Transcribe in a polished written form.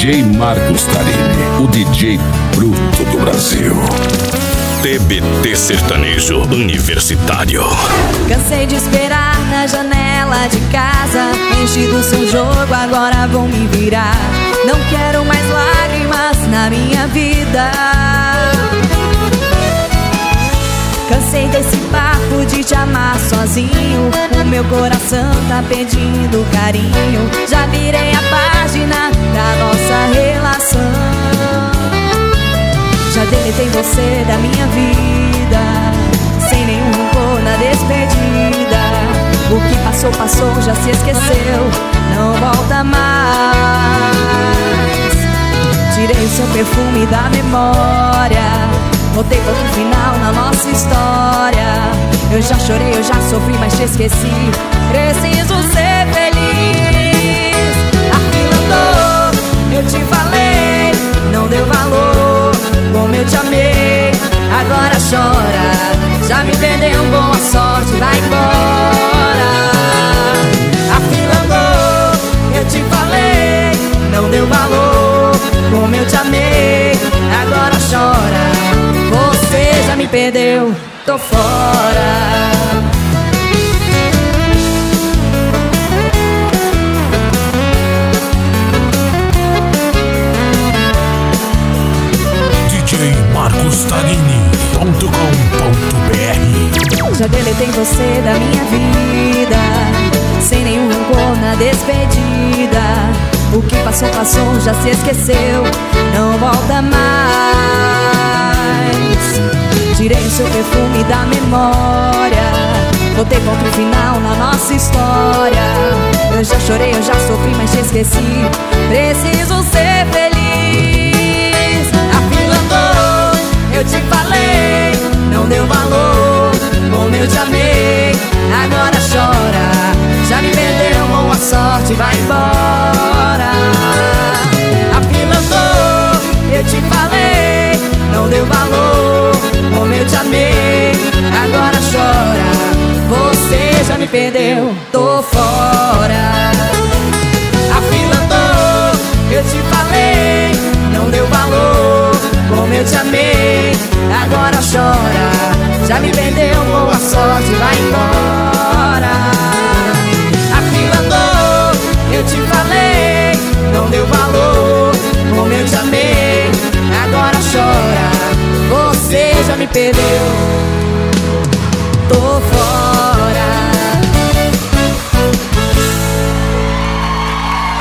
DJ Marcos Tarini, o DJ bruto do Brasil. TBT Sertanejo Universitário. Cansei de esperar na janela de casa, enchi do seu jogo, agora vou me virar. Não quero mais lágrimas na minha vida. Cansei desse papo de te amar sozinho. O meu coração tá pedindo carinho. Já virei a página da nossa relação. Já deletei você da minha vida, sem nenhum rancor na despedida. O que passou, passou, já se esqueceu, não volta mais. Tirei o seu perfume da memória, botei ponto final na nossa história. Eu já chorei, eu já sofri, mas te esqueci. Preciso ser feliz. A fila andou, eu te falei, não deu valor. Como eu te amei, agora chora. Já me perdeu, boa sorte, vai embora. A fila andou, eu te falei, não deu valor. Como eu te amei, agora chora. Você já me perdeu, tô fora. marcostarini.com.br. Já deletei você da minha vida, sem nenhum rancor na despedida. O que passou, passou, já se esqueceu, não volta mais. Tirei o seu perfume da memória, botei ponto final na nossa história. Eu já chorei, eu já sofri, mas te esqueci. Preciso ser feliz. A fila andou, eu te falei, não deu valor. Como eu te amei, agora chora. Já me perdeu, boa sorte, vai embora. A fila andou, eu te falei, não deu valor. Como eu te amei, agora chora. Você já me perdeu, tô fora. A fila andou, eu te falei, não deu valor. Como eu te amei, agora chora. Já me perdeu, boa sorte, vai embora. A fila andou, eu te falei, não deu valor. Como eu te amei, agora chora. Você já me perdeu.